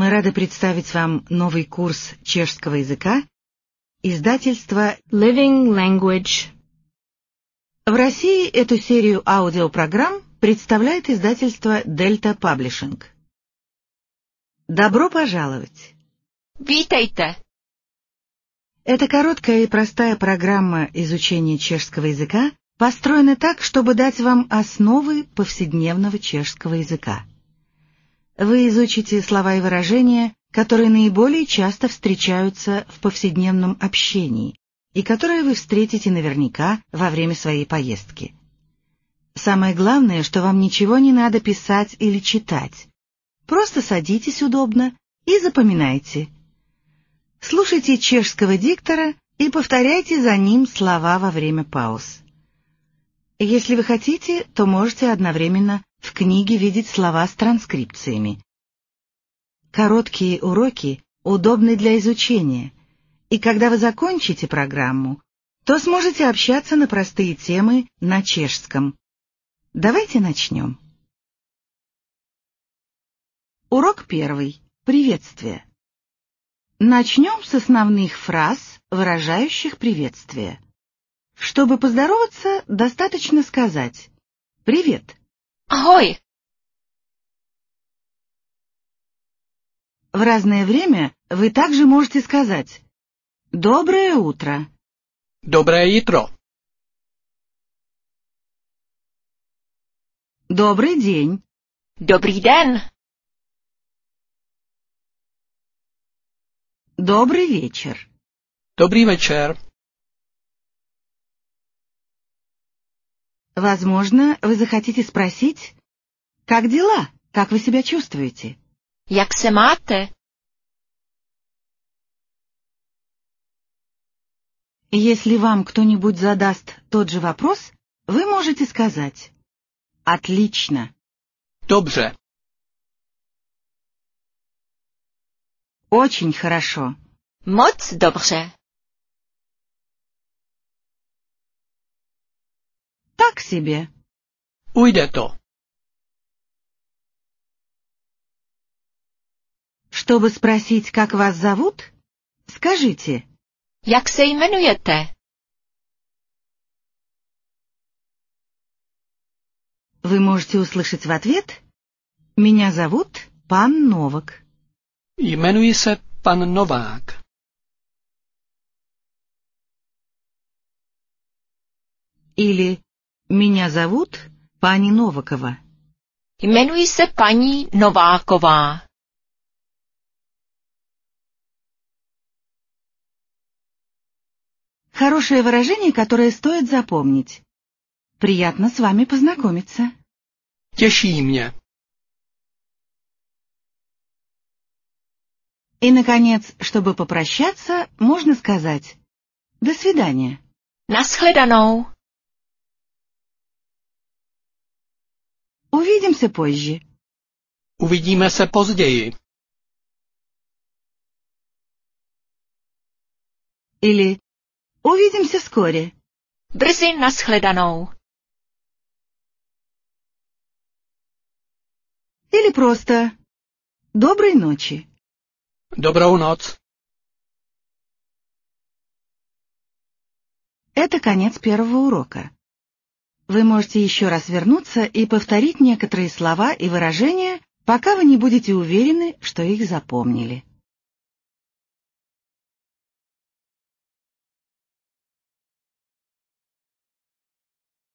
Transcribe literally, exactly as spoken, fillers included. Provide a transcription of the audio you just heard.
Мы рады представить вам новый курс чешского языка издательства Living Language. В России эту серию аудиопрограмм представляет издательство Delta Publishing. Добро пожаловать! Vítejte. Эта короткая и простая программа изучения чешского языка построена так, чтобы дать вам основы повседневного чешского языка. Вы изучите слова и выражения, которые наиболее часто встречаются в повседневном общении и которые вы встретите наверняка во время своей поездки. Самое главное, что вам ничего не надо писать или читать. Просто садитесь удобно и запоминайте. Слушайте чешского диктора и повторяйте за ним слова во время пауз. Если вы хотите, то можете одновременно в книге видеть слова с транскрипциями. Короткие уроки удобны для изучения, и когда вы закончите программу, то сможете общаться на простые темы на чешском. Давайте начнем. Урок первый. Приветствие. Начнем с основных фраз, выражающих приветствие. Чтобы поздороваться, достаточно сказать «Привет». Ahoj. В разное время вы также можете сказать «Доброе утро». Dobré jitro. «Добрый день». Dobrý den. «Добрый вечер». Dobrý večer. Возможно, вы захотите спросить «Как дела? Как вы себя чувствуете?» Jak se máte? Если вам кто-нибудь задаст тот же вопрос, вы можете сказать «Отлично». Dobře. «Очень хорошо». Moc dobře. «Так себе». Ujde to. Чтобы спросить, как вас зовут, скажите Jak se jmenujete? Вы можете услышать в ответ «Меня зовут пан Новак». Jmenuji se pan Novák. Или «Меня зовут пани Новакова». Jmenuji se paní Nováková. Хорошее выражение, которое стоит запомнить. Приятно с вами познакомиться. Těší mě. И, наконец, чтобы попрощаться, можно сказать «До свидания». Naschledanou. Увидимся позже. Uvidíme se později. Или «Увидимся вскоре». Brzy naschledanou. Или просто «Доброй ночи». Dobrou noc. Это конец первого урока. Вы можете еще раз вернуться и повторить некоторые слова и выражения, пока вы не будете уверены, что их запомнили.